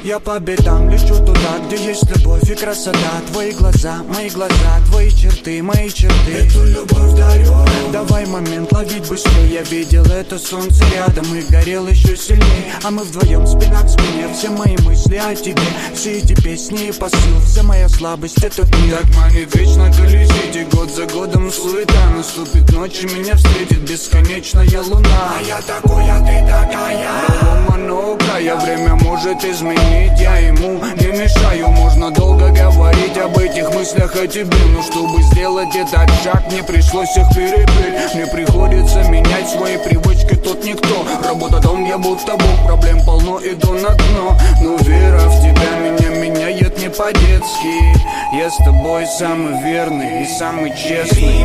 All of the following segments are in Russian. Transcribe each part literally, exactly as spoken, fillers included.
Я по бедам лечу туда, где есть любовь и красота. Твои глаза, мои глаза, твои черты, мои черты. Эту любовь дарю. Давай момент ловить быстрее. Я видел это солнце рядом и горел еще сильнее. А мы вдвоем спина к спине. Все мои мысли о тебе, все эти песни и посыл. Вся моя слабость — это мир. Так манит вечно колесить, и год за годом суета. Наступит ночь и меня встретит бесконечная луна. А я такой, а ты такая. Многое время может изменить. Я ему не мешаю. Можно долго говорить об этих мыслях о тебе, но чтобы сделать этот шаг, мне пришлось их перепеть. Мне приходится менять свои привычки, тут никто. Работа дом, я будто бог, проблем полно, иду на дно. Но вера в тебя меня меняет не по-детски. Я с тобой самый верный и самый честный.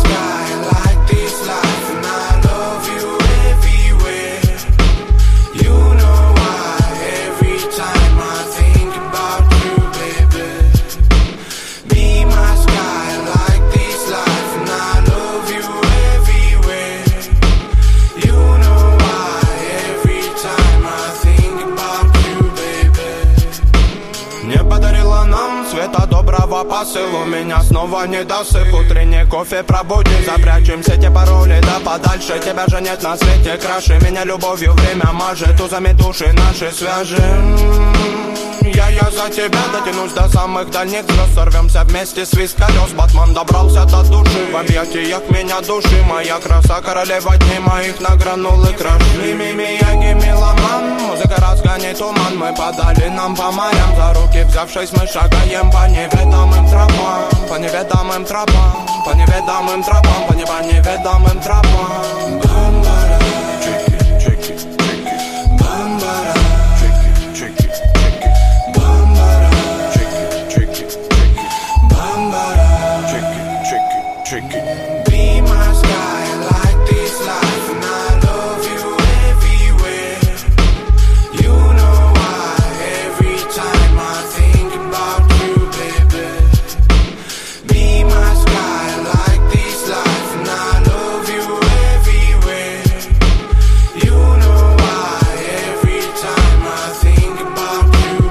Доброго посылу, меня снова не досып. Утренний кофе пробуди, запрячем все те пароли, да подальше. Тебя же нет на свете краше, меня любовью время мажет. Узами души наши свяжем. Я, я за тебя дотянусь до самых дальних звезд. Сорвемся вместе, свист колес. Батман добрался до души, в объятиях меня души. Моя краса, королева дней моих награнул и краш. Мими, Мияги, меломан, музыка разгонит туман. Мы подали нам по морям, за руки взявшись мы шагаем по неведомым тропам. По неведомым тропам, по неведомым тропам, по не по неведомым тропам. Бамбара, чеки, чеки, чеки, бамбара. Tricky. Be my sky, like this life, and I love you everywhere. You know why, every time I think about you, baby. Be my sky, like this life, and I love you everywhere. You know why, every time I think about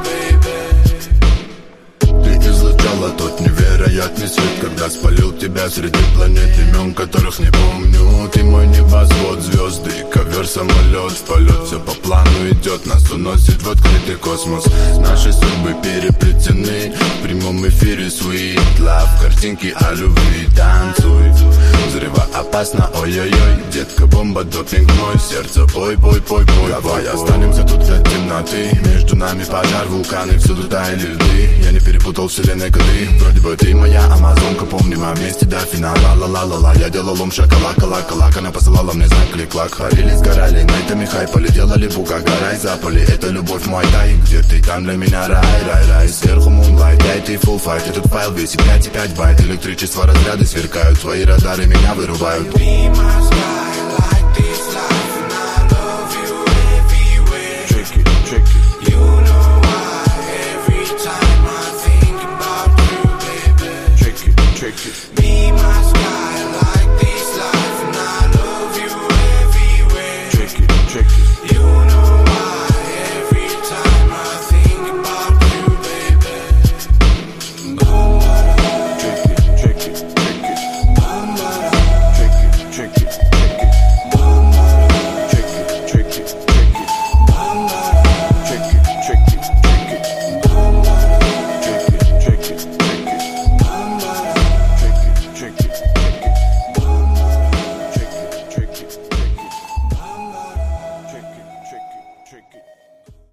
you, baby. Ты излучала тот невероятный свет, когда спалил тебя среди планет, имен которых не помню. Ты мой небосвод, звезды, ковер, самолет. В полет все по плану идет, нас уносит в открытый космос. Наши судьбы переплетены в прямом эфире. Sweet love, картинки о любви, танцуй. Взрывоопасно, ой-ой-ой. Детка, бомба, допинг мой. Сердце, ой, пой, пой, пой. Давай останемся тут для темноты. Между нами пожар, вулканы, всюду таяли льды. Я не перепутал вселенной коды. Вроде бы ты моя амазонка, помним о вместе до финала. Ла-ла-ла-ла-ла, я делал лом шоколака, лака-лака. Она посылала мне знак, клик-клак. Харили, сгорали, найтами хайпали. Делали буга, горай, запали. Это любовь мой тай. Где ты, там для меня рай, рай, рай. Сверху мунлайт, я и ты full fight. Этот файл весит пять и пять байт. Электричество, разряды сверкают. Твои радары меня вырубают. Be my sky, like this life, and I love you everywhere. Tricky, tricky. You know why, every time I think about you, baby. Tricky, tricky. Be my sky.